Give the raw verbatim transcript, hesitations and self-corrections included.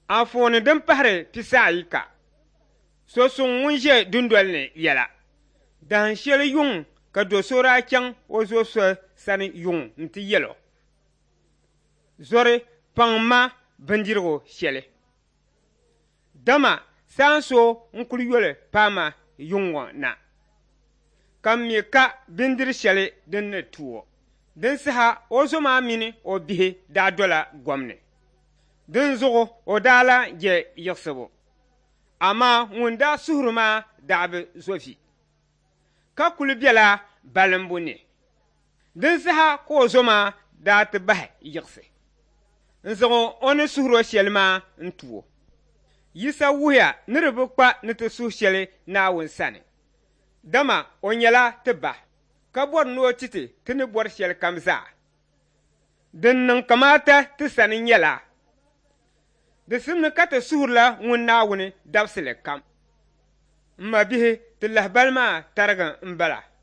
Anfooni din pahari pisa ayi ka. So suŋ ŋun ʒe dundoli ni yɛla. Dahin shɛli yuŋ ka do so daa chaŋ o zo so sani yuŋ nti yɛli o. Zɔri paŋ ma bindirigu shɛli. Dama saan so n-kuli yɔli paama yuŋ ŋɔ na. Ka mi ka bindiri shɛli din ni tu o. Din saha o zo maa mini o bihi daa dola gom ni. Din zuɣu o daa la je yiɣisibu. Amaa ŋun daa suhiri maa daa bi zovi. Ka kuli bela balimbu ni. Din saha ka o zo maa daa ti bahi yiɣisi. N-zaŋ o ni suhiri o shɛli maa n-tu o. Yisa wuhiya ni di bi kpa ni ti suhi shɛli Naawuni sani. Dama o nyɛla ti ba, ka bɔri ni o titi ti ni bɔri shɛli kam zaa. Din niŋ kamaata ti sani nyɛla. Di simni ka ti suhirila ŋun Naawuni dabsili kam. M ma bihi ti lahabali maa tarigi m-bala.